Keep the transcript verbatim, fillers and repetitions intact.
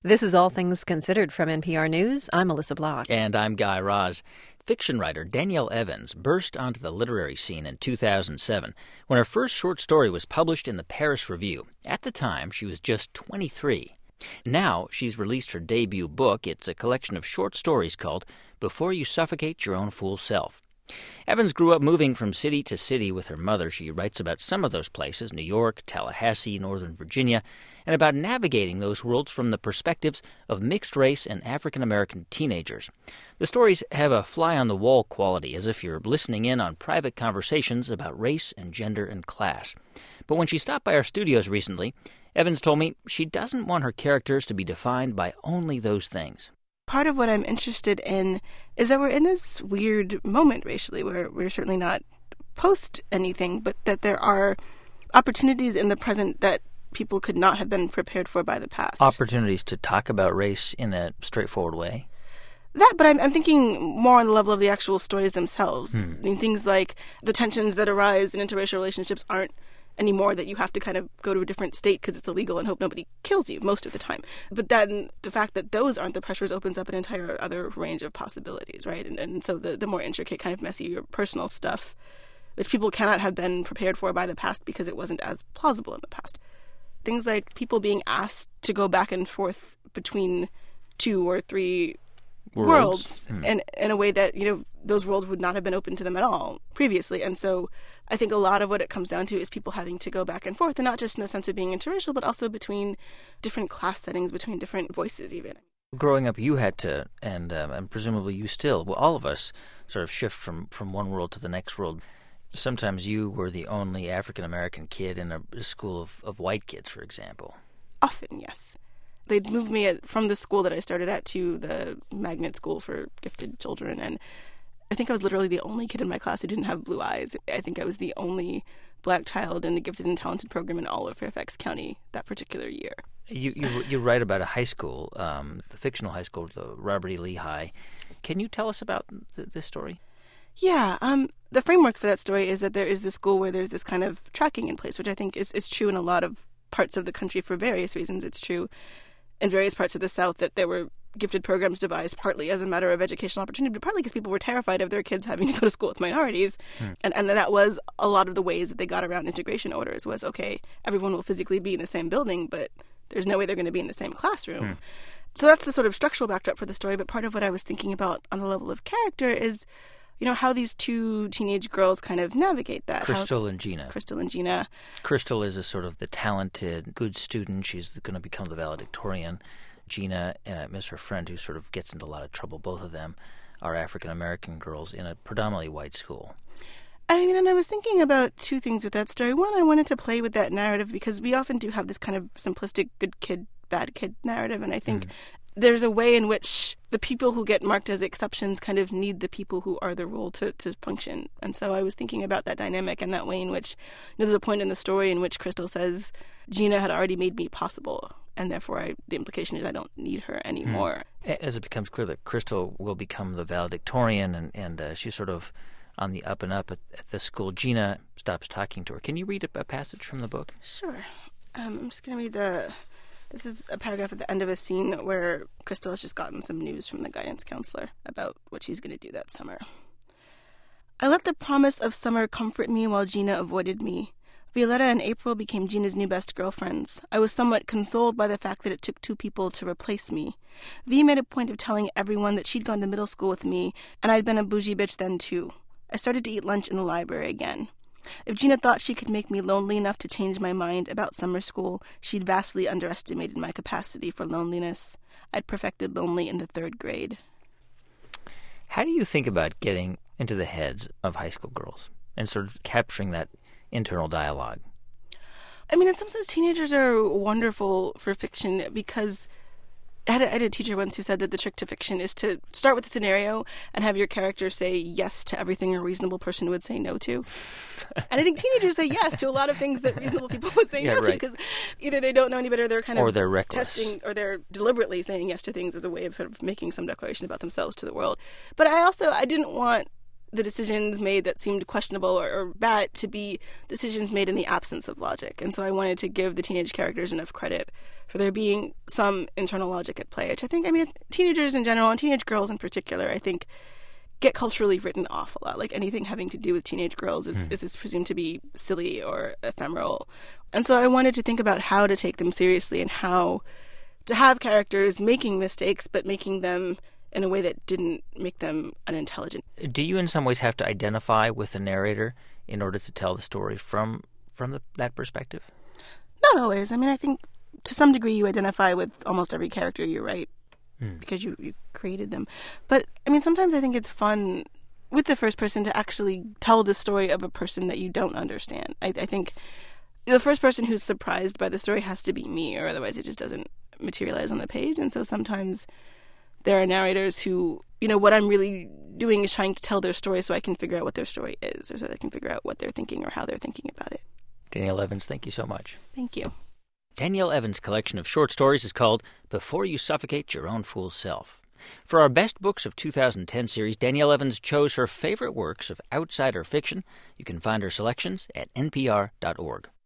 This is All Things Considered from N P R News. I'm Melissa Block. And I'm Guy Raz. Fiction writer Danielle Evans burst onto the literary scene in two thousand seven when her first short story was published in the Paris Review. At the time, she was just twenty-three. Now, she's released her debut book. It's a collection of short stories called Before You Suffocate Your Own Fool Self. Evans grew up moving from city to city with her mother. She writes about some of those places, New York, Tallahassee, Northern Virginia, and about navigating those worlds from the perspectives of mixed-race and African-American teenagers. The stories have a fly-on-the-wall quality, as if you're listening in on private conversations about race and gender and class. But when she stopped by our studios recently, Evans told me she doesn't want her characters to be defined by only those things. Part of what I'm interested in is that we're in this weird moment racially where we're certainly not post anything, but that there are opportunities in the present that people could not have been prepared for by the past. Opportunities to talk about race in a straightforward way? That, but I'm, I'm thinking more on the level of the actual stories themselves. Hmm. I mean, things like the tensions that arise in interracial relationships aren't anymore that you have to kind of go to a different state because it's illegal and hope nobody kills you most of the time. But then the fact that those aren't the pressures opens up an entire other range of possibilities, right? And, and so the, the more intricate, kind of messy or personal stuff, which people cannot have been prepared for by the past because it wasn't as plausible in the past. Things like people being asked to go back and forth between two or three worlds, worlds mm. and in a way that, you know, those worlds would not have been open to them at all previously. And so I think a lot of what it comes down to is people having to go back and forth, and not just in the sense of being interracial, but also between different class settings, between different voices even. Growing up, you had to, and um, and presumably you still, well, all of us sort of shift from, from one world to the next world. Sometimes you were the only African-American kid in a, a school of, of white kids, for example. Often, yes. They'd moved me from the school that I started at to the magnet school for gifted children, and I think I was literally the only kid in my class who didn't have blue eyes. I think I was the only black child in the gifted and talented program in all of Fairfax County that particular year. You you, you write about a high school, um, the fictional high school, the Robert E. Lee High. Can you tell us about th- this story? Yeah, um, the framework for that story is that there is this school where there's this kind of tracking in place, which I think is, is true in a lot of parts of the country for various reasons. It's true in various parts of the South that there were gifted programs devised partly as a matter of educational opportunity, but partly because people were terrified of their kids having to go to school with minorities. Hmm. And, and that was a lot of the ways that they got around integration orders was, okay, everyone will physically be in the same building, but there's no way they're going to be in the same classroom. Hmm. So that's the sort of structural backdrop for the story, but part of what I was thinking about on the level of character is, you know, how these two teenage girls kind of navigate that. Crystal how, and Gina. Crystal and Gina. Crystal is a sort of the talented, good student. She's going to become the valedictorian. Gina uh, is her friend who sort of gets into a lot of trouble. Both of them are African-American girls in a predominantly white school. I mean, and I was thinking about two things with that story. One, I wanted to play with that narrative because we often do have this kind of simplistic good kid, bad kid narrative, and I think mm. there's a way in which the people who get marked as exceptions kind of need the people who are the rule to, to function. And so I was thinking about that dynamic and that way in which, you know, there's a point in the story in which Crystal says, Gina had already made me possible, and therefore I, the implication is I don't need her anymore. Mm. As it becomes clear that Crystal will become the valedictorian, and, and uh, she's sort of on the up and up at, at the school, Gina stops talking to her. Can you read a, a passage from the book? Sure. Um, I'm just going to read the... This is a paragraph at the end of a scene where Crystal has just gotten some news from the guidance counselor about what she's going to do that summer. I let the promise of summer comfort me while Gina avoided me. Violetta and April became Gina's new best girlfriends. I was somewhat consoled by the fact that it took two people to replace me. V made a point of telling everyone that she'd gone to middle school with me, and I'd been a bougie bitch then too. I started to eat lunch in the library again. If Gina thought she could make me lonely enough to change my mind about summer school, she'd vastly underestimated my capacity for loneliness. I'd perfected lonely in the third grade. How do you think about getting into the heads of high school girls and sort of capturing that internal dialogue? I mean, in some sense, teenagers are wonderful for fiction because I had, a, I had a teacher once who said that the trick to fiction is to start with a scenario and have your character say yes to everything a reasonable person would say no to. And I think teenagers say yes to a lot of things that reasonable people would say yeah, no right. to because either they don't know any better, or they're kind or of they're reckless. testing, or they're deliberately saying yes to things as a way of sort of making some declaration about themselves to the world. But I also, I didn't want the decisions made that seemed questionable or, or bad to be decisions made in the absence of logic. And so I wanted to give the teenage characters enough credit for there being some internal logic at play, which I think, I mean, teenagers in general, and teenage girls in particular, I think, get culturally written off a lot. Like anything having to do with teenage girls is, mm. is, is presumed to be silly or ephemeral. And so I wanted to think about how to take them seriously and how to have characters making mistakes, but making them in a way that didn't make them unintelligent. Do you in some ways have to identify with the narrator in order to tell the story from from the, that perspective? Not always. I mean, I think to some degree you identify with almost every character you write mm. because you, you created them. But, I mean, sometimes I think it's fun with the first person to actually tell the story of a person that you don't understand. I, I think the first person who's surprised by the story has to be me, or otherwise it just doesn't materialize on the page. And so sometimes there are narrators who, you know, what I'm really doing is trying to tell their story so I can figure out what their story is, or so I can figure out what they're thinking or how they're thinking about it. Danielle Evans, thank you so much. Thank you. Danielle Evans' collection of short stories is called Before You Suffocate Your Own Fool Self. For our Best Books of two thousand ten series, Danielle Evans chose her favorite works of outsider fiction. You can find her selections at N P R dot org.